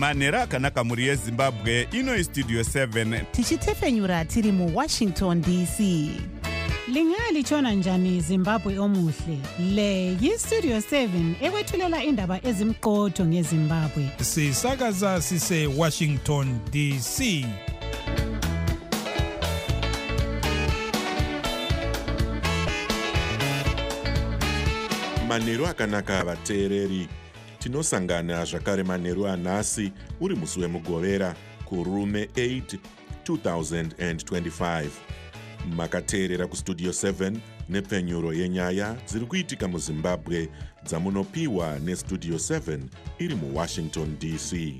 manhero akanaka mhuri yezimbabwe. Ino istudio 7 tichitefenyura tiri muWashington DC. Lingalitshona njani Zimbabwe omuhle? Le yiStudio 7 ekwethulela indaba ezimqotho ngeZimbabwe. Sisakaza sise Washington DC. Manhero akanaka vateereri. Tinosangana zvakare manhero anhasi uri musi wemugovera kurume 8 2025. Makateerera kustudio 7 nepfenyuro yenyaya dziri kuitika muZimbabwe dzamunopiwa nestudio 7 iri muWashington DC.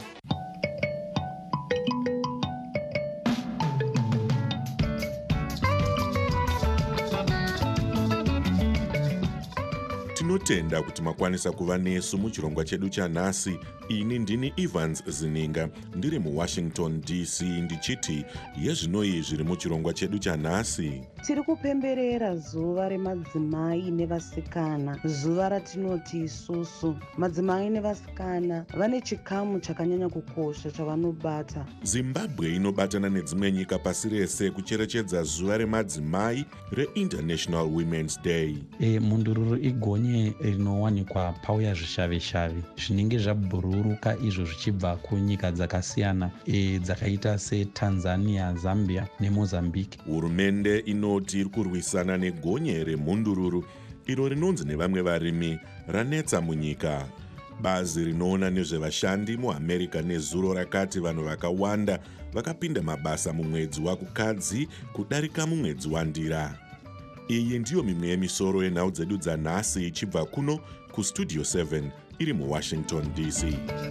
Tinotenda kuti makwanisa kuva nesu muchirongwa chedu chanhasi. Ini ndini Evans Zininga ndiri muWashington DC ndichiti yezvinoi zviri muchirongwa chedu chanhasi. Tiri kupemberera zuva remadzimai nevasikana, zuva ratinoti isusu. Madzimai nevasikana vane chikamu chakanyanya kukosha chavanobata. Zimbabwe inobatana nedzimwe nyika pasi rese kucherechedza zuva remadzimai reInternational Women's Day. Mundururu igonye rinowanikwa pauya zvishave-shave zvinenge zvabhururuka izvo zvichibva kunyika dzakasiyana dzakaita seTanzania, Zambia neMozambique. Hurumende inoti iri kurwisana negonye remhundururu iro rinonzi nevamwe varimi ranetsa munyika. Bazi rinoona nezvevashandi muAmerica nezuro rakati vanhu vakawanda vakapinda mabasa mumwedzi wakukadzi kudarika mumwedzi waNdira. Iyi ndiyo mimwe yemisoro yenhau dzedu dzanhasi ichibva kuno kustudio 7 iri muWashington DC.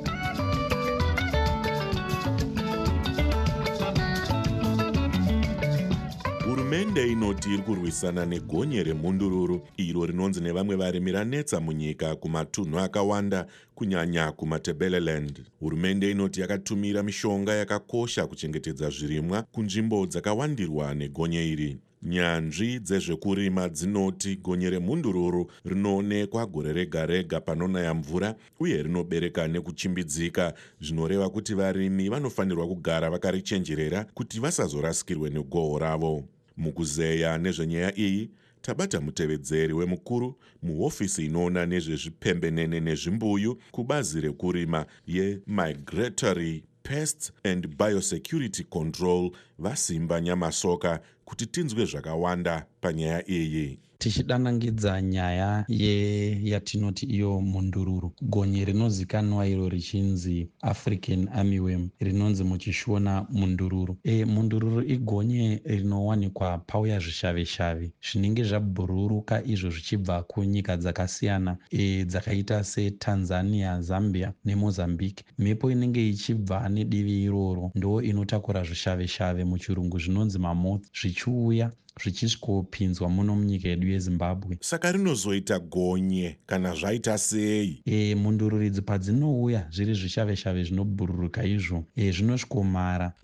Hurumende inoti iri kurwisana negonye remhundururu iro rinonzi nevamwe varimi ranetsa munyika kumatunhu akawanda kunyanya kumaTebeleland. Hurumende inoti yakatumira mishonga yakakosha kuchengetedza zvirimwa kunzvimbo dzakawandirwa negonye iri. Nyanzvi dzezvekurima dzinoti gonye remhundururu rinoonekwa gore rega rega panonaya mvura uye rinobereka nekuchimbidzika, zvinoreva kuti varimi vanofanirwa kugara vakarichenjerera kuti vasazorasikirwe negohwo ravo. Mukuzeya nezvenyaya iyi tabata mutevedzeri wemukuru muhofisi inoona nezvezvipembenene nezvimbuyu kubazi rekurima yeMigratory Pests and Biosecurity Control Vasimba Nyamasoka kuti tinzwe zvakawanda panyaya iyi. Tichidanangidza nyaya yatinoti iyo mundururu, gonye rinozikanwa iro richinzi African Armyworm rinonzi muchishona mundururu. Mundururu igonye rinowanikwa pauya zvishave-shave zvinenge zvabhururuka izvo zvichibva kunyika dzakasiyana dzakaita seTanzania, Zambia neMozambique. Mhepo inenge ichibva nedivi iroro ndo inotakura zvishave-shave muchirungu zvinonzi mamoth zvichiuya zvichisvikopinzwa muno munyika yedu yeZimbabwe. Saka rinozoita gonye kana zvaita sei? Mundururu idzi padzinouya zviri zvishave-shave zvinobhururuka izvo zvinosvikomara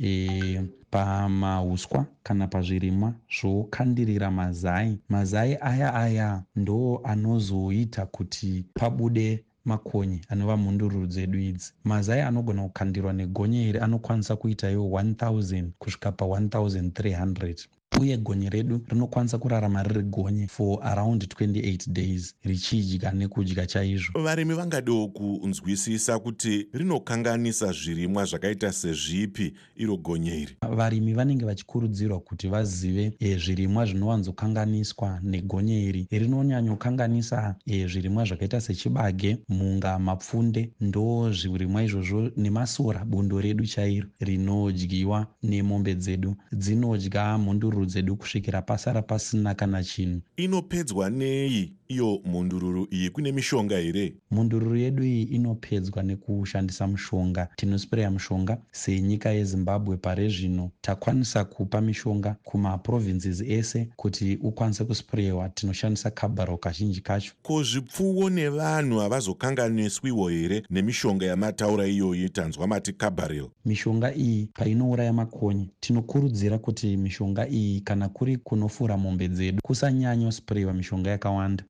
pamahuswa kana pazvirimwa zvokandirira mazai. Mazai aya ndo anozoita kuti pabude makonye anova mhundururu dzedu idzi. Mazai anogona kukandirwa negonye iri anokwanisa kuita iwo 1000 kusvika pa1300. Uye gonye redu rinokwanisa kurarama riri gonye for around 28 days richidya nekudya chaizvo. Varimi vangadewo kunzwisisa kuti rinokanganisa zvirimwa zvakaita sezvipi iro gonye iri? Varimi vanenge vachikurudzirwa kuti vazive zvirimwa zvinowanzokanganiswa negonye iri. Rinonyanyokanganisa zvirimwa zvakaita sechibage, munga, mapfunde, ndo zvirimwa izvozvo nemasora, bundo redu chairo rinodyiwa nemombe dzedu. Dzinodya mhundururu dzedu kusvikira pasara pasina kana chinhu. Inopedzwa nei iyo mhundururu iyi? Kune mishonga here? Mhundururu yedu iyi inopedzwa nekushandisa mushonga. Tinospreya mushonga. Senyika yeZimbabwe pare zvino takwanisa kupa mishonga kumaprovinces ese kuti ukwanise kuspreyiwa. Tinoshandisa Kabaro kazhinji kacho. Ko zvipfuwo nevanhu havazokanganiswiwo here nemishonga yamataura iyoyi tanzwa mati Kabaril? Mishonga iyi painouraya makonye tinokurudzira kuti mishonga iyi kana kuri kunofura mombe dzedu kusanyanya spreyiwa mishonga yakawanda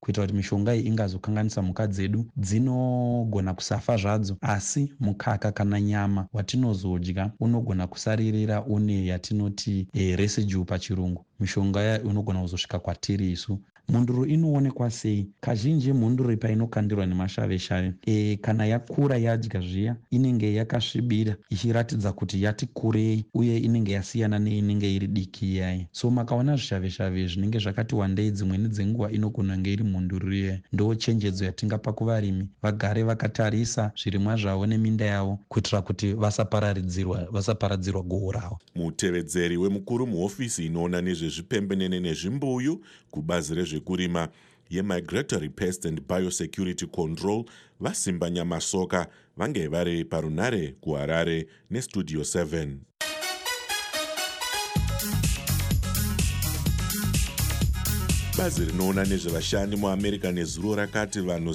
kuitira kuti mishonga iyi ingazokanganisa mhuka dzedu. Dzinogona kusafa zvadzo, asi mukaka kana nyama watinozodya unogona kusaririra une yatinoti residue pachirungu. Mishonga ya unogona kuzosvika kwatiri isu. Mhunduru inoonekwa sei? Kazhinji mhunduru painokandirwa nemashave-shave, kana yakura yadya zviya inenge yakasvibira ichiratidza kuti yati kurei, uye inenge yasiyana neinenge iri diki iyai. So makaona zvishave-shave zvinenge zvakati wandei, dzimweni dzenguva inogona kunge iri mhunduru iyai. Ndo chenjedzo yatingapa kuvarimi, vagare vakatarisa zvirimwa zvavo neminda yavo kuitira kuti vasaparadzirwa gohwo ravo. Mutevedzeri wemukuru muhofisi inoona nezvezvipembenene nezvimbuyu kubazi rezvekurima yeMigratory Pest and Biosecurity Control vasimba Nyamasoka vange vari parunare kuHarare neStudio 7. Bazi rinoona nezvevashandi muAmerica nezuro rakati vanhu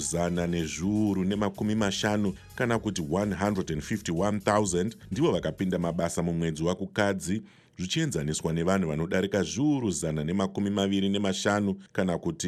150 kana kuti 151,000 ndivo vakapinda mabasa mumwedzi wakukadzi, zvichienzaniswa nevanhu vanodarika 125 kana kuti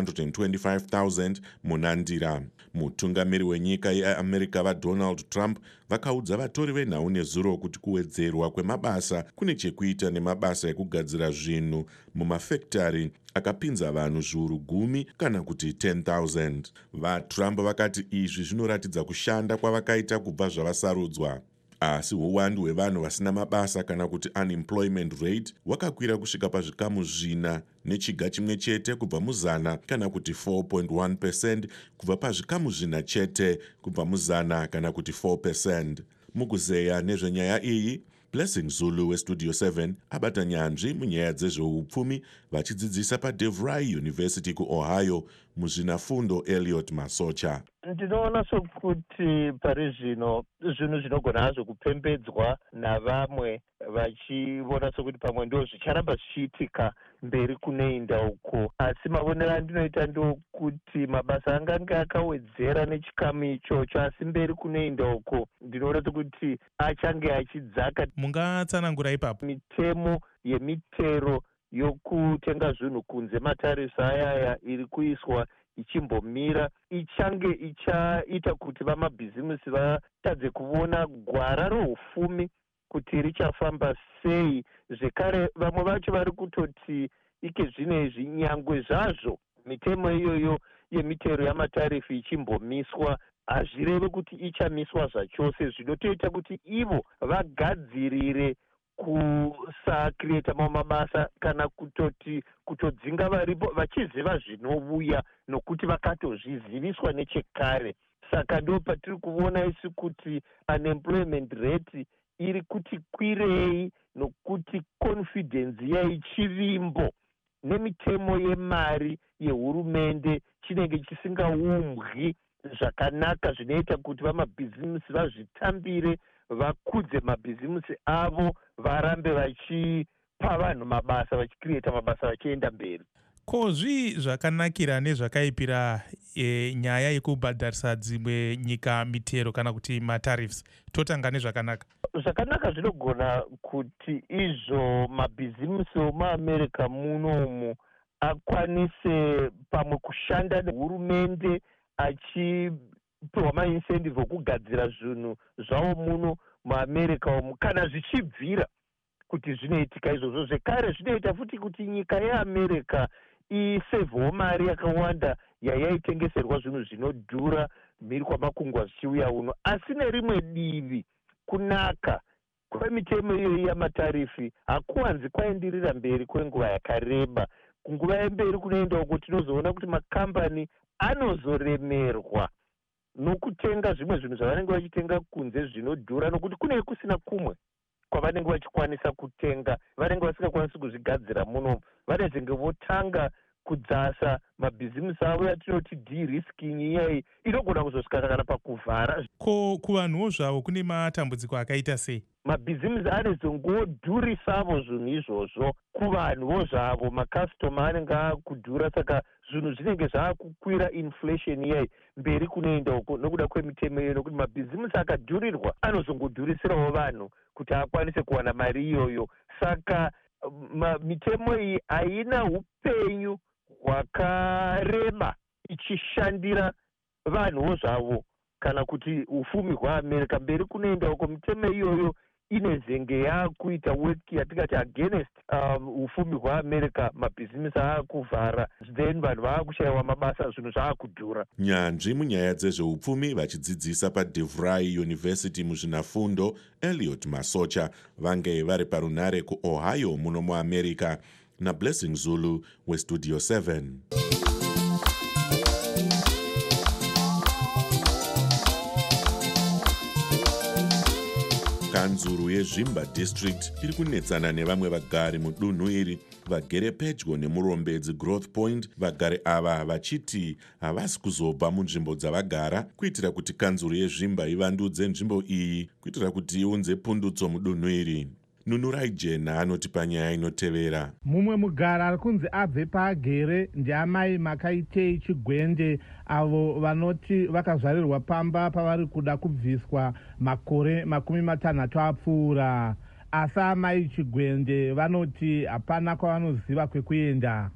125,000 munandira. Mutungamiri wenyika yeAmerica vaDonald Trump vakaudza vatori venhau nezuro kuti kuwedzerwa kwemabasa kune chekuita nemabasa ekugadzira zvinhu mumafekitari akapinza vanhu 10,000 kana kuti 10,000. VaTrump vakati izvi zvinoratidza kushanda kwavakaita kubva zvavasarudzwa. Asi uwandu hwevanhu vasina mabasa kana kuti unemployment rate wakakwira kusvika pazvikamu 4 nechiga chimwe chete kubva muzana kana kuti 4.1% kubva pazvikamu 4 chete kubva muzana kana kuti 4%. Mukuzeya nezvenyaya iyi, Blessing Zulu weStudio 7 abata nyanzvi munyaya dzezveupfumi vachidzidzisa paDeVry University kuOhio muzvinafundo Elliot Masocha. Ndinoona sokuti pari zvino zvinhu zvinogona hazvo kupembedzwa navamwe vachiona sokuti pamwe ndo zvicharamba zvichiitika mberi kunoenda uko, asi mavonero andinoita ndokuti mabasa angange akawedzera nechikamu ichocho, asi mberi kunoenda uko ndinoona sokuti achange achidzaka. Mungatsanangura ipapo? Mitemo yemitero yokutenga zvinhu kunze, matarisi ayaya iri kuiswa ichimbomira, ichange ichaita kuti vamabhizimisi vatadze kuona gwara roufumi kuti richafamba sei. Zvekare vamwe vacho vari kutoti ike zvino izvi nyangwe zvazvo mitemo iyoyo yemitero yamatarifi ichimbomiswa, hazvireve kuti ichamiswa zvachose, zvinotoita kuti ivo vagadzirire kusakireta mamwe mabasa kana kutodzinga varipo vachiziva zvinouya nokuti vakatozviziviswa nechekare. Saka ndo patiri kuona isi kuti unemployment rate iri kuti kwirei, nokuti confidence yaichivimbo nemitemo yemari yehurumende chinenge chisingaumbwi zvakanaka, zvinoita kuti vamabhizimisi vazvitambire, vakudze mabhizimisi avo, varambe vachipa vanhu mabasa, vachikireta mabasa vachienda mberi. Ko zvii zvakanakira nezvakaipira nyaya yekubhadharisa dzimwe nyika mitero kana kuti matarifs? Totanga nezvakanaka. Zvakanaka zvinogona kuti izvo mabhizimisi omuAmerica munomu akwanise pamwe kushanda nehurumende achipiwa maincentive okugadzira zvinhu zvavo muno muAmerica omu, kana zvichibvira kuti zvinoitika izvozvo. Zvekare zvinoita futi kuti nyika yeAmerica isevhewo mari yakawanda yayaitengeserwa zvinhu zvinodhura mhiri kwamakungwa zvichiuya uno. Asi nerimwe divi, kunaka kwemitemo iyoyi yamatarifi hakuwanzi kwaendirira mberi kwenguva yakareba. Kunguva yemberi kunoenda uko tinozoona kuti makambani anozoremerwa nokutenga zvimwe zvinhu zvavanenge vachitenga kunze zvinodhura, nokuti kunenge kusina kumwe kwavanenge vachikwanisa kutenga, vanenge vasingakwanisi kuzvigadzira muno, vanezenge votanga kudzasa mabhizimisi avo yatinoti de-risking iyayi inogona kuzosvika kana pakuvhara. Ko kuvanhuwo zvavo kune matambudziko akaita sei? Mabhizimisi anezongodhurisavo zvinhu izvozvo kuvanhuwo zvavo, makastoma anenge akudhura, saka zvinhu zvinenge zvaakukwira inflation iyayi mberi kunoenda uko nokuda kwemitemo iyo, nokuti mabhizimisi akadhurirwa anozongodhurisirawo vanhu kuti akwanise kuwana mari iyoyo. Saka mitemo iyi haina upenyu hwakareba ichishandira vanhuwo zvavo kana kuti ufumi hwaamerica mberi kunoenda uko. Mitemo iyoyo ine nzenge yakuita work yatingati against ufumi hwaamerica, mabhizimisi aakuvhara, then vanhu vaakushayiwa mabasa, zvinhu zvaakudhura. Nyanzvi munyaya dzezveupfumi vachidzidzisa paDeVry University muzvinafundo, Elliot Masocha, vange vari parunhare kuOhio muno muamerica, naBlessing Zulu weStudio 7. Kanzuru yeZvimba District iri kunetsana nevamwe vagari mudunhu iri vagere pedyo nemurombedzi Growth Point. Vagari ava vachiti havasi kuzobva munzvimbo dzavagara kuitira kuti kanzuru yeZvimba ivandudze nzvimbo iyi kuitira kuti iunze pundutso mudunhu iri. Nunurai Jena anoti panyaya inotevera. Mumwe mugara ari kunzi abve paagere ndiamai Makaitei Chigwende, avo vanoti vakazvarirwa pamba pavari kuda kubviswa makore 60 apfuura. Asi amai Chigwende vanoti hapana kwavanoziva kwekuenda.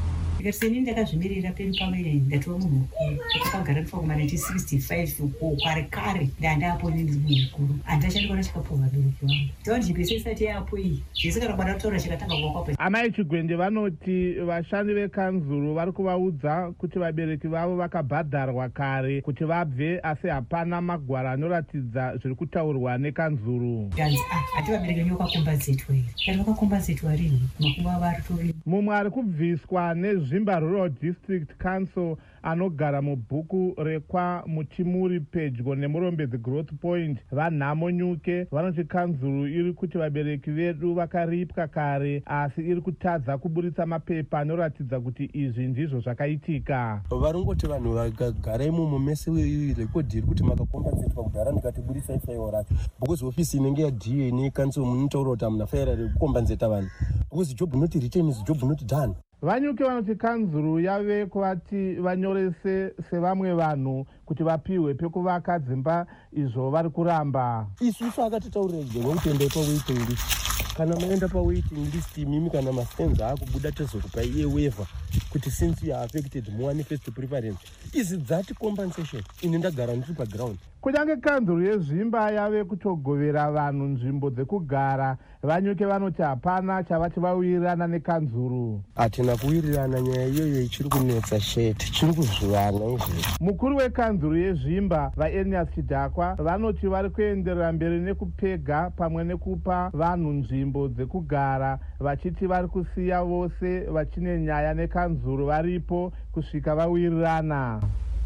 Seni ndakazvimirira peni pamwe ndatova munhu mukuru. Takagara kufa kuma1965 uko kare ndandapo ndiri munhu mukuru. Handachandi kwana chikapo vabereki vangu. Ndoni chipese isati yapo iyi. Zvese kana kwada kutaura chikatanga kuwakwapo. Amai Chigwende vanoti vashandi vekanzuru vari kuvaudza kuti vabereki vavo vakabhadharwa kare kuti vabve, asi hapana magwara anoratidza zviri kutaurwa nekanzuru. Ndanzi hati vabereki venyu vakakombazetwa here. Kati vakakombazetwa rini? Makuva vari tori. Mumwe ari kubviswa neZvimba Rural District Council anogara mubhuku rekwa Muchimuri pedyo nemurombedzi Growth Point, vanhamo Nyuke, vanoti kanzuru iri kuti vabereki vedu vakaripwa kare, asi iri kutadza kuburitsa mapepa anoratidza kuti izvi ndizvo zvakaitika. Varongoti vanhu vagara imomo mese rekodhi iri kuti makakombazetwa kudhara ndikatiburitsa ifaiwa racho. Because ofisi inenge yaDA nekanzuru munotaura kuti hamuna faira rekukombanzeta vanhu. Because job not written is job not done. Vanyuke vanoti kanzuru yave kuvati vanyorese sevamwe vanhu kuti vapiwe pekuvaka dzimba izvo vari kuramba. Isusu akatitaurira kuti endai pawaiting list. Kana maenda pawaiting list mimi kana masenza akubuda tozokupa iye waiver kuti since you are affected muwane first preference. Is that compensation? Ini ndagara ndiri paground. Kunyange kanzuru yeZvimba yave kutogovera vanhu nzvimbo dzekugara, Vanyuke vanoti hapana chavati vawirirana nekanzuru. Hatina kuwirirana, nyaya iyoyo ichiri kunetsa sheti, chiri kuzvivana izvi. Mukuru wekanzuru yeZvimba vaEnias Chidhakwa vanoti vari kuenderera mberi nekupega pamwe nekupa vanhu nzvimbo dzekugara, vachiti vari kusiya vose vachine nyaya nekanzuru varipo kusvika vawirirana.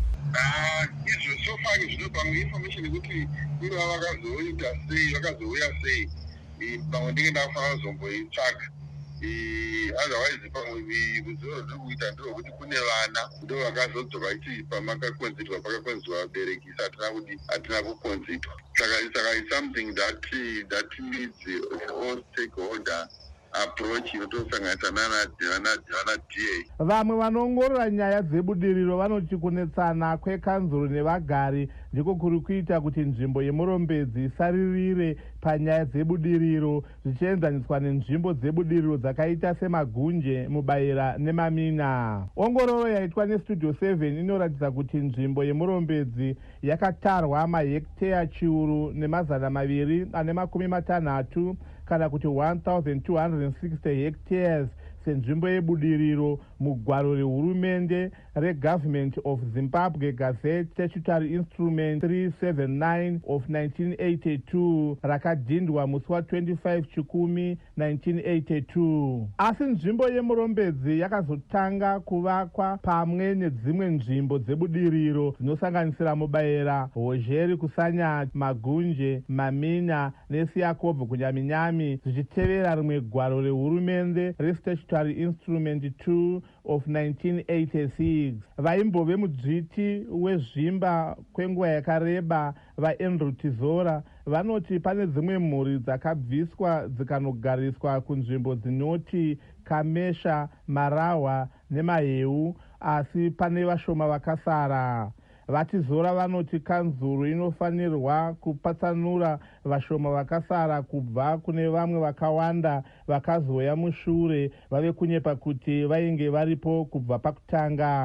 Izvo so far zvinobva muinformation yekuti kuri vakazoita sei, vakazouya sei, pamwe ndenge ndafanira kuzomboitsvaka. Otherwise pamwe ruzivo rwuri kuita nderwekuti kune vana ndo vakazodzoka ichi pamakakonzerwa vabereki hatina kukonzerwa. Saka it's something that needs all stakeholder approach inotosanganisa nana DA. Vamwe vanoongorora nyaya dzebudiriro vanoti kunetsana kwekanzuru nevagari ndiko kuri kuita kuti nzvimbo yemurombedzi isaririre panyaya dzebudiriro zvichienzaniswa nenzvimbo dzebudiriro dzakaita semagunje, Mubaira neMamina. Ongororo yaitwa neStudio 7 inoratidza kuti nzvimbo yemurombedzi yakatarwa mahekteya chiuru nemazana maviri ane makumi matanhatu kana kuti 1260 hectares senzvimbo yebudiriro mugwaro rehurumende reGovernment of Zimbabwe Gazette Statutory Instrument 379 of 1982 rakadhindwa musi wa25 Chikumi 1982. Asi nzvimbo yemurombedzi yakazotanga kuvakwa pamwe nedzimwe nzvimbo dzebudiriro dzinosanganisira Mubaira, Hozheri Kusanya, Magunje, Mamina neSiakobvo kunyaminyami zvichitevera rimwe gwaro rehurumende reStatutory Instrument 2 of 1986. Vaimbove mudzviti weZvimba kwenguva yakareba vaAndrew Tizora vanoti pane dzimwe mhuri dzakabviswa dzikanogariswa kunzvimbo dzinoti Kamesha, Marahwa neMaheu, asi pane vashoma vakasara. VaTizora vanoti kanzuru inofanirwa kupatsanura vashoma vakasara kubva kune vamwe vakawanda vakazoya mushure vave kunyepa kuti vainge varipo kubva pakutanga.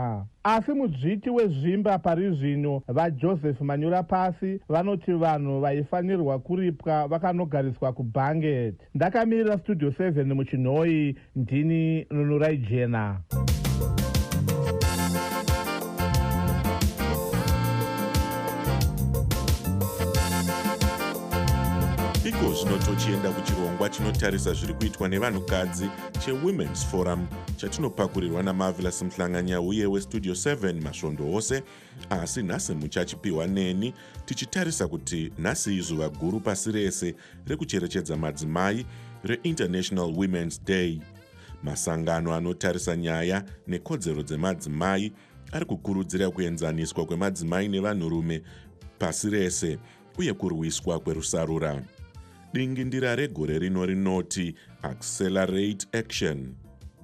asi mudzviti wezvimba pari zvino vaJoseph Manyura Pasi vanoti vanhu vaifanirwa kuripwa vakanogariswa kuBanget. Ndakamirira Studio 7 muchinhoi, ndini Nunurai Jena. Iko zvino tochienda kuchirongwa chinotarisa zviri kuitwa nevanhukadzi cheWomen's Forum chatinopakurirwa naMarvelous Mhlanganya uye weStudio 7 masvondo ose, asi nhasi muchachipiwa neni tichitarisa kuti nhasi izuva guru pasi rese rekucherechedza madzimai reInternational Women's Day. Masangano anotarisa nyaya nekodzero dzemadzimai ari kukurudzira kuenzaniswa kwemadzimai nevanhurume pasi rese uye kurwiswa kwerusarura. Dingindira regore rino rinoti Accelerate Action.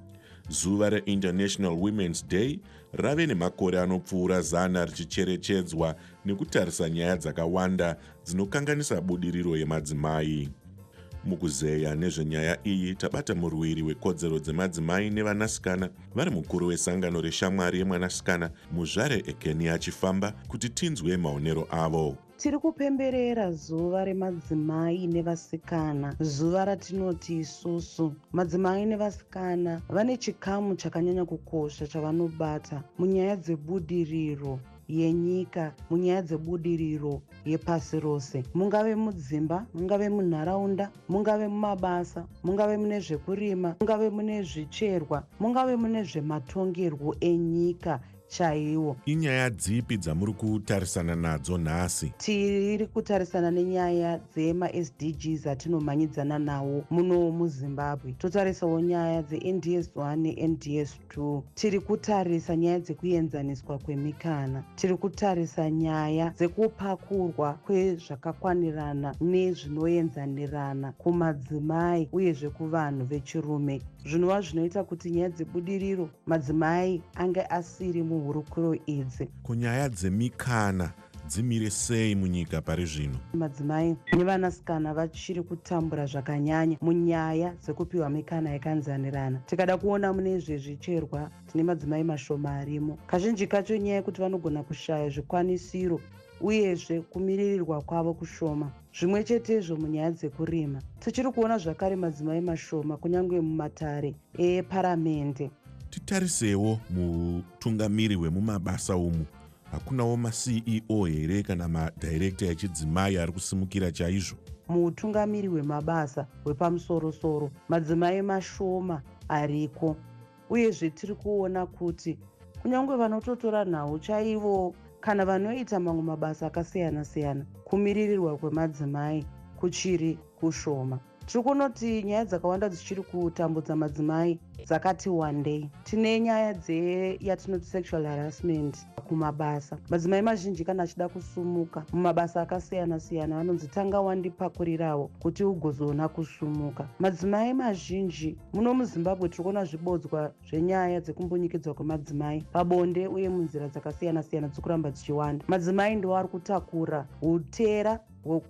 Zuva reInternational Women's Day rave nemakore anopfuura 100 richicherechedzwa nekutarisa nyaya dzakawanda dzinokanganisa budiriro yemadzimai. Mukuzeya nezvenyaya iyi tabata murwiri wekodzero dzemadzimai nevanasikana vari mukuru wesangano reshamwari yemwanasikana Muzvare Ekeni achifamba kuti tinzwe maonero avo. Tiri kupemberera zuva remadzimai nevasikana, zuva ratinoti isusu. Madzimai nevasikana vane chikamu chakanyanya kukosha chavanobata munyaya dzebudiriro yenyika, munyaya dzebudiriro yepasi rose. Mungave mudzimba, mungave munharaunda, mungave mumabasa, mungave mune zvekurima, mungave mune zvicherwa, mungave mune zvematongerwo enyika chaiwo. Inyaya dzipi dzamuri kutarisana nadzo nhasi? Tiri kutarisana nenyaya dzema-SDGs atinomhanyidzana nawo muno muZimbabwe. Totarisawo nyaya dzeNDS1 neNDS2. Tiri kutarisa nyaya dzekuenzaniswa kwemikana. Tiri kutarisa nyaya dzekupakurwa kwezvakakwanirana nezvinoenzanirana kumadzimai uyezve kuvanhu vechirume. Zvinova zvinoita kuti nyaya dzebudiriro madzimai ange asiri muhurukuro idzi. Kunyaya dzemikana dzimire sei munyika pari zvino? Madzimai nevanasikana vachiri kutambura zvakanyanya munyaya dzekupiwa mikana yakanzanirana. Tikada kuona mune zvezvicherwa tine madzimai mashoma arimo. Kazhinji kacho nyaya yekuti vanogona kushaya zvikwanisiro uyezve kumiririrwa kwavo kushoma. Zvimwe chetezvo munyaya dzekurima tichiri kuona zvakare madzimai mashoma kunyange mumatare eparamende. Titarisewo mutungamiri wemumabasa umu. Hakunawo maCEO here kana madirekta echidzimai ari kusimukira chaizvo? Mutungamiri wemabasa wepamusoro-soro madzimai mashoma ariko, uyezve tiri kuona kuti kunyange vanototora nhau chaivo kana vanoita mamwe mabasa akasiyana-siyana, kumiririrwa kwemadzimai kuchiri kushoma. Tiri kunoti nyaya dzakawanda dzichiri kutambudza madzimai dzakati wandei. Tine nyaya yatinoti sexual harassment kumabasa. Madzimai mazhinji kana achida kusumuka mumabasa akasiyana-siyana vanonzi tanga wandipakurirawo kuti ugozoona kusumuka. Madzimai mazhinji muno muZimbabwe tiri kuona zvibodzwa zvenyaya dzekumbunyikidzwa kwemadzimai pabonde uye munzira dzakasiyana-siyana dzikuramba dzichiwanda. Madzimai ndiwo ari kutakura hutera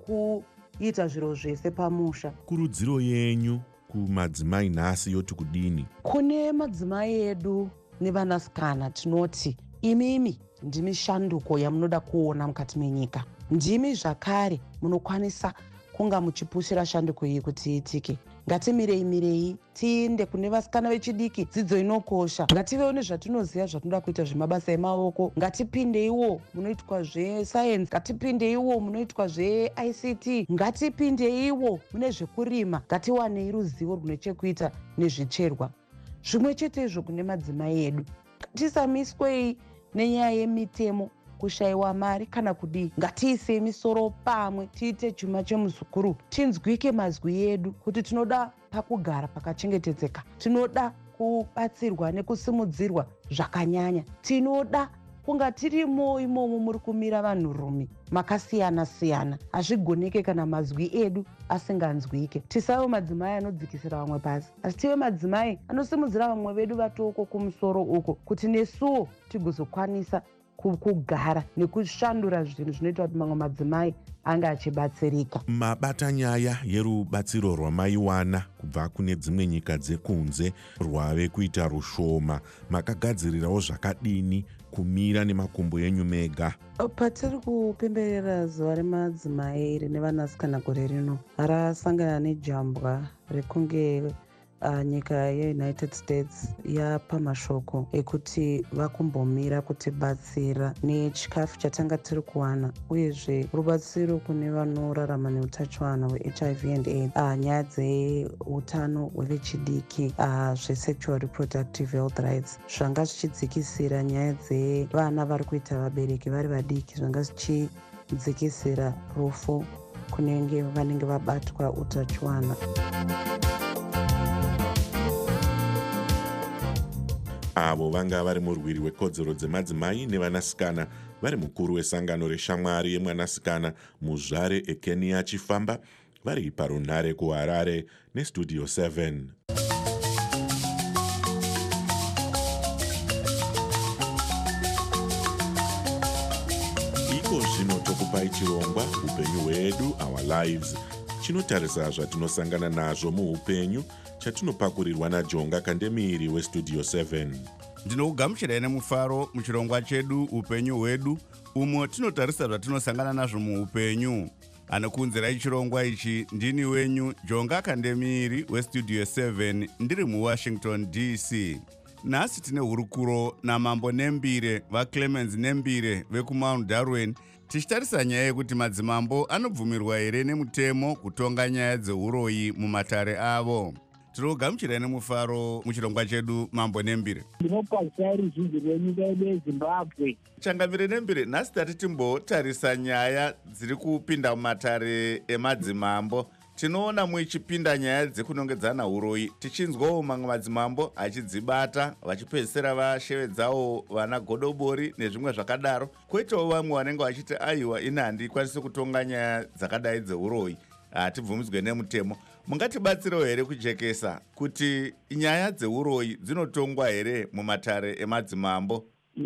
hwekuita zviro zvese pamusha. Kurudziro yenyu kumadzimai nhasi yoti kudini? Kune madzimai edu nevanasikana tinoti imimi ndimi shanduko yamunoda kuona mukati menyika. Ndimi zvakare munokwanisa kunga muchipushira shanduko iyi kuti iitike. Ngatimirei tiinde kune vasikana vechidiki dzidzo inokosha. Ngativewo nezvatinoziva zvatinoda kuita zvemabasa emaoko. Ngatipindeiwo munoitwa zvesayensi, ngatipindeiwo munoitwa zveICT, ngatipindeiwo mune zvekurima, ngatiwanei ruzivo rune chekuita nezvicherwa. Zvimwe chetezvo kune madzimai edu, tisamiswei nenyaya yemitemo, kushayiwa mari kana kudii. Ngatiise misoro pamwe, tiite chuma chemuzukuru, tinzwike mazwi edu kuti tinoda pakugara pakachengetedzeka, tinoda kubatsirwa nekusimudzirwa zvakanyanya, tinoda kunga tirimo imomo muri kumira vanhurume makasiyana-siyana. Hazvigoneke kana mazwi edu asinganzwike. Tisave madzimai anodzikisira vamwe pasi, asi tive madzimai anosimudzira vamwe vedu vatoko kumusoro uko kuti nesuwo tigozokwanisa kugara nekushandura zvinhu zvinoita kuti mamwe madzimai anga achibatsirika. Mabata nyaya yerubatsiro rwamaiwana kubva kune dzimwe nyika dzekunze rwave kuita rushoma. Makagadzirirawo zvakadini kumira nemakumbo enyu mega? Patiri kupemberera zuva remadzimai rine vanasikana gore rino, rasangana nejambwa rekunge nyika yeUnited States yapa mashoko ekuti vakumbomira kutibatsira nechikafu chatanga tiri kuwana, uyezve rubatsiro kune vanorarama neutachiwana hweHIV and AIDS, nyaya dzeutano hwevechidiki, zvesexual reproductive health rights, zvanga zvichidzikisira nyaya dzevana vari kuita vabereki vari vadiki, zvanga zvichidzikisira rufu kunenge vanenge vabatwa utachiwana. Avo vanga vari murwiri wekodzero dzemadzimai nevanasikana vari mukuru wesangano reshamwari yemwanasikana muzvare eKenya Chifamba, vari parunhare kuHarare neStudio 7. Iko zvino tokupai chirongwa upenyu hwedu, our lives, chinotarisa zvatinosangana nazvo muupenyu, chatinopakurirwa naJonga Kandemiri weStudio 7. Ndinokugamuchirai nemufaro muchirongwa chedu upenyu hwedu, umo tinotarisa zvatinosangana nazvo muupenyu. Anokuunzirai chirongwa ichi ndini wenyu Jonga Kandemiri weStudio 7, ndiri muWashington DC. Nhasi tine hurukuro naMambo Nembire vaClemens Nembire vekuMount Darwin, tichitarisa nyaya yekuti madzimambo anobvumirwa here nemutemo kutonga nyaya dzeuroyi mumatare avo. Tinogamuchirai nemufaro muchirongwa chedu Mambo Nembire. Ndinopazisa ruzhinji rwenyika yedu yeZimbabwe. Changamire Nembire, nhasi tati timbotarisa nyaya dziri kupinda mumatare emadzimambo. Tinoona muchipinda nyaya dzekunongedzana uroyi, tichinzwawo mamwe madzimambo achidzibata vachipedzisira vashevedzawo vana godobori nezvimwe zvakadaro. Kwoitawo vamwe vanenge vachiti aiwa ina handikwanisi kutonga nyaya dzakadai dzeuroyi, hatibvumidzwe nemutemo. Mungatibatsirewo here kujekesa kuti nyaya dzeuroyi dzinotongwa here mumatare emadzimambo?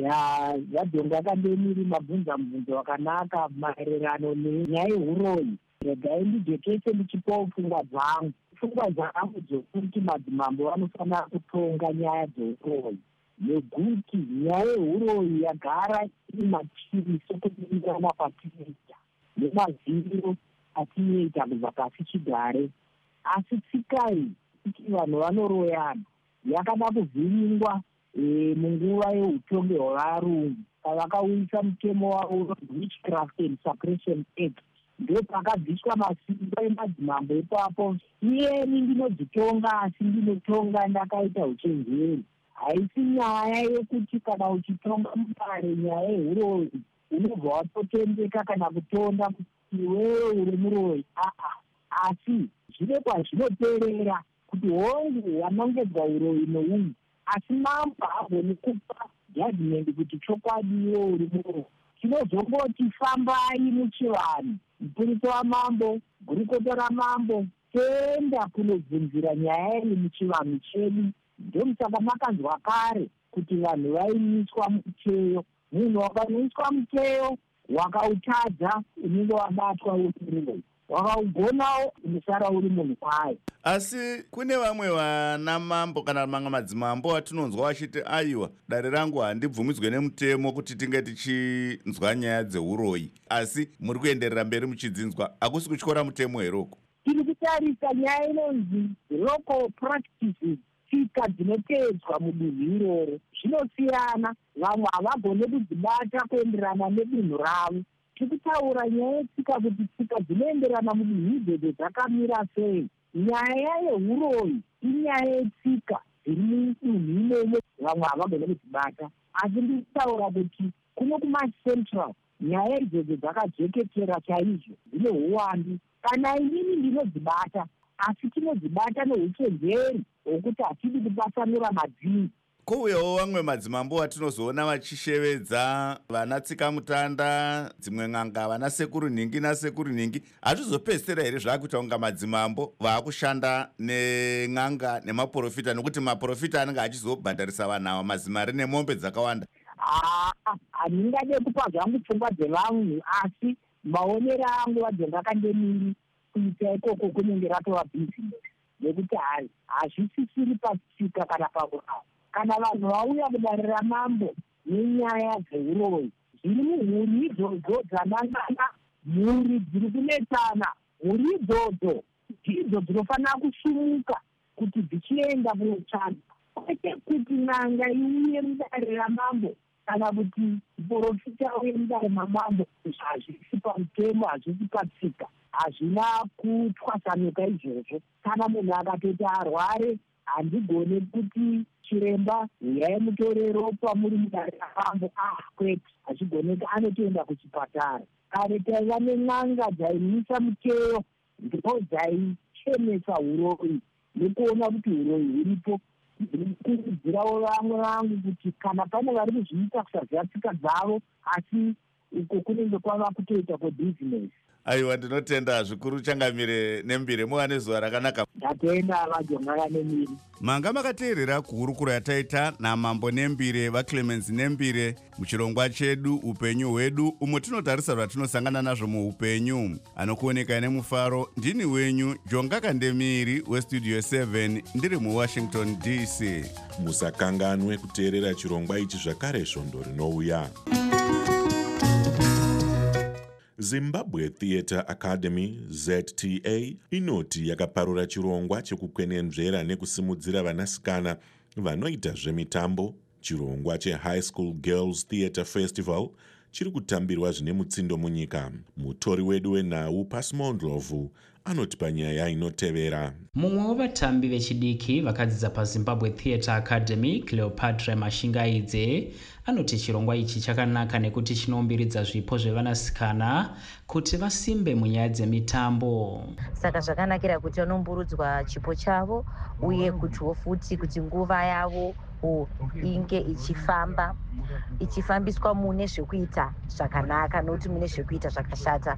Jonga Kandemiri, mabvunza mubvunzo wakanaka maererano nenyaya yeuroyi. Regai ndijekese ndichipawo pfungwa dzangu. Pfungwa dzangu dzokuti madzimambo vanofanira kutonga nyaya dzeuroyi, nekuti nyaya yeuroyi yagara iri matiri sokudirirana patinoita nemaziviro atinoita kubva pasi chigare. Asi tsika iyi kuti vanhu vanoroyana yakada kuvhiringwa munguva yeutongi hwevarungu pavakauyisa mutemo wavo Witchcraft and Suppression Act. Ndo pakabviswa masimba emadzimambo ipapo. Iyeni ndinodzitonga, asi ndinotonga ndakaita uchenjeri. Haisi nyaya yekuti kana uchitonga mutare nyaya yeuroyi unobva watotendeka kana kutonda kuti iwewe uri muroyi. Asi zvine kwazvinoperera kuti hongu wanongedzwa uroyi nouyu, asi mambo hagoni kupa judgment kuti chokwadi iwe uri muroyi. Tinozongoti fambai muchivanhu, mupurisa wamambo, gurukota ramambo, toenda kunobvunzira nyaya iyi muchivanhu chedu. Ndomusaka makanzwa kare kuti vanhu vaimiswa muteyo. Munhu wakanoiswa muteyo wakautadza unenge wabatwa uri muroyi, wakaugonawo unosara uri munhu kwayo. Asi kune vamwe vana mambo kana mamwe madzimambo atinonzwa vachiti aiwa dare rangu handibvumidzwe nemutemo kuti tinge tichinzwa nyaya dzeuroyi, asi muri kuenderera mberi muchidzinzwa. Hakusi kutyora mutemo heroko? Tiri kutarisa nyaya inonzi local practices, tsika dzinotedzwa mudunhu iroro. Zvinosiyana, vamwe havagone kudzibata kuenderana nedunhu ravo. Tikutaura nyaya yetsika kuti tsika dzinoenderana mudunhu idzodzo dzakamira sei. Nyaya yeuroyi inyaya yetsika dziri mudunhu imomo, vamwe havagone kudzibata. Asi ndikutaura kuti kuno kumaCentral nyaya idzodzo dzakajeketera chaizvo, dzine uwandu. Kana inini ndinodzibata, asi tinodzibata neuchenjeri hwokuti hatidi kubatsanura madzini. Kouyawo vamwe madzimambo atinozoona vachishevedza vana tsika mutanda, dzimwe n'anga, vana sekuru nhingi nasekuru nhingi. Hatizopedzisira here zvakuita kunga madzimambo vaakushanda nen'anga nemaprofita, nokuti maprofita anenge achizobhadharisa vanhu ava mazimari nemombe dzakawanda? handingade kupa zvangu pfungwa dzevanhu, asi maonero angu vadzendakandemiri kuita ikoko kunenge ratova bhizinesi, nekuti hazvisisiri pasika kana pakurava. Kana vanhu vauya kudarira mambo nenyaya dzeuroyi, zviri muhuri idzodzo dzanangana mhuri dziri kunetsana, mhuri idzodzo ndidzo dzinofanira kusumuka kuti dzichienda kunotsvana, kwete kuti n'anga iuye mudarira mambo kana kuti muprofita auye mudarira mambo. Hazvisi pamutemo, hazvisi patsika, hazvina kutwasanuka izvozvo. Kana munhu akatoti arware, handigone kuti chiremba huyai mutore ropa muri mudarira mambo, kwete, hazvigoneki, anotoenda kuchipatara. Kare taiva nen'anga dzaimisa muteyo, ndipo dzaichemesa uroyi nekuona kuti uroyi huripo. Ndinokurudzirawo vamwe vangu kuti kana pane vari kuzviita kusaziva tsika dzavo, asi uko kunenge kwava kutoita kwebhizinesi. Aiwa, ndinotenda zvikuru Changamire Nembire. Muva nezuva rakanaka. Ndatenda vaJongaka Nembire. Manga makateerera kuhurukuro yataita naMambo Nembire vaClemens Nembire muchirongwa chedu upenyu hwedu, umwe tinotarisa zvatinosangana nazvo muupenyu. Anokuoneka nemufaro ndini wenyu Jongaka Ndemiri weStudio 7 ndiri muWashington DC. Musakanganwe kuteerera chirongwa ichi zvakare svondo rinouya. Zimbabwe Theatre Academy ZTA inoti yakaparura chirongwa chekukwenenzvera nekusimudzira vanasikana vanoita zvemitambo. Chirongwa cheHigh School Girls Theatre Festival chiri kutambirwa zvine mutsindo munyika. Mutori wedu wenhau Pasimondlovu anoti panyaya inotevera. Mumwe wevatambi vechidiki vakadzidza paZimbabwe Theatre Academy, Cleopatra Mashingaidze, anoti chirongwa ichi chakanaka nekuti chinombiridza zvipo zvevanasikana kuti vasimbe munyaya dzemitambo. Saka zvakanakira kuti vanomburudzwa chipo chavo, uye kutiwo futi kuti nguva yavo inge ichifambiswa mune zvekuita zvakanaka, nokuti mune zvekuita zvakashata.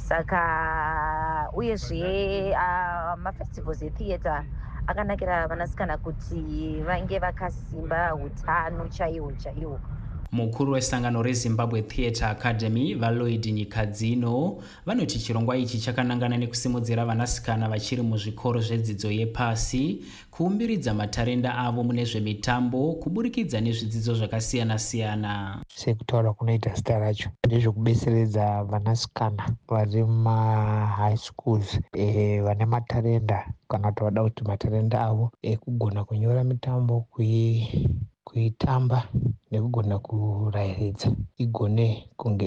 Saka uyezve mafestivals etheatre akanakira vanasikana kuti vange vakasimba utano chaiwo. Mukuru wesangano reZimbabwe Theatre Academy vaLloyd Nyikadzino vanoti chirongwa ichi chakanangana nekusimudzira vanasikana vachiri muzvikoro zvedzidzo yepasi kuumbiridza matarenda avo mune zvemitambo kuburikidza nezvidzidzo zvakasiyana-siyana. Sekutaura kunoita zita racho ndezvekubetseredza vanasikana vari mumahigh schools vane matarenda, kana kuti vada kuti matarenda avo kugona kunyora mitambo, kuitamba nekugona kurairidza igone kunge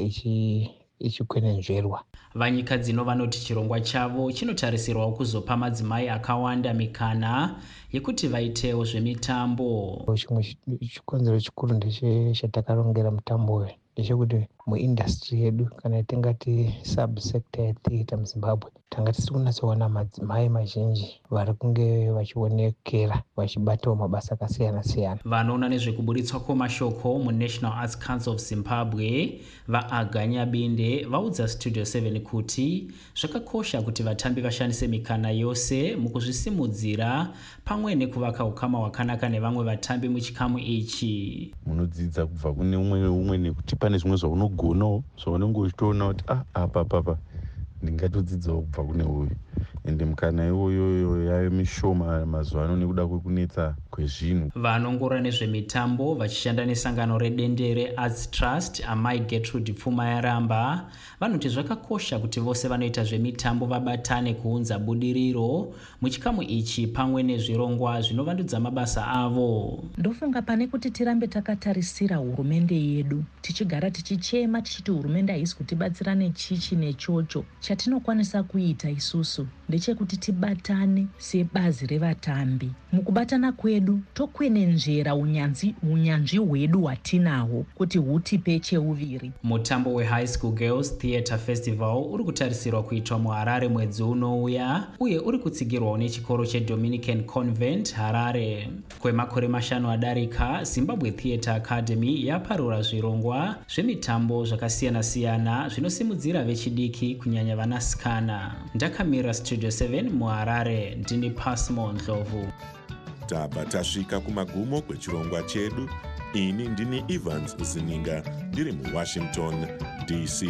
ichikwenenzverwa. Vanyikadzino vanoti chirongwa chavo chinotarisirwa kuzopa madzimai akawanda mikana yekuti vaitewo zvemitambo. Chimwe chikonzero chikuru ndechatakarongera mutambo uyu ndechekuti muindastry yedu, kana tingati subsector yetheatre muZimbabwe, tanga tisiri kunyatsoona madzimai mazhinji vari kunge vachionekera vachibatawo mabasa akasiyana-siyana. Vanoona nezvekuburitswa kwemashoko muNational Arts Council of Zimbabwe vaAganya Binde vaudza Studio 7 kuti zvakakosha kuti vatambi vashandise mikana yose mukuzvisimudzira pamwe nekuvaka ukama hwakanaka nevamwe vatambi muchikamu ichi. Munodzidza kubva kune umwe nekuti pane zvimwe zvaunogonawo zvaunenge uchitoona kuti apa ndingatodzidzawo kubva kune uyu, ende mukana iyoyo yave mishoma mazuva ano nekuda kwekunetsa kwezvinhu. Vanongorora nezvemitambo vachishanda nesangano redendere Arts Trust Amai Gertrude Pfuma Yaramba vanoti zvakakosha kuti vose vanoita zvemitambo vabatane kuunza budiriro muchikamu ichi pamwe nezvirongwa zvinovandudza mabasa avo. Ndofunga pane kuti tirambe takatarisira hurumende yedu tichigara tichichema tichiti hurumende haisi kutibatsira nechichi nechocho. Chatinokwanisa kuita isusu ndechekuti tibatane sebazi revatambi. Mukubatana kwedu tokwenenzvera unyanzvi hwedu hwatinahwo kuti hutipe cheuviri. Mutambo weHigh School Girls Theatre Festival uri kutarisirwa kuitwa muHarare mwedzi unouya, uye uri kutsigirwawo nechikoro cheDominican Convent Harare. Kwemakore 5 adarika, Zimbabwe Theatre Academy yaparura zvirongwa zvemitambo zvakasiyana-siyana zvinosimudzira vechidiki kunyanya vanasikana. Ndakamira Studio 7 muHarare, ndini Pasimondlovu. Tabva tasvika kumagumo kwechirongwa chedu. ini ndini Evans Zininga ndiri muWashington DC.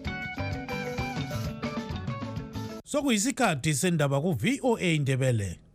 Sokuyisikhathi sendaba ku VOA Ndebele.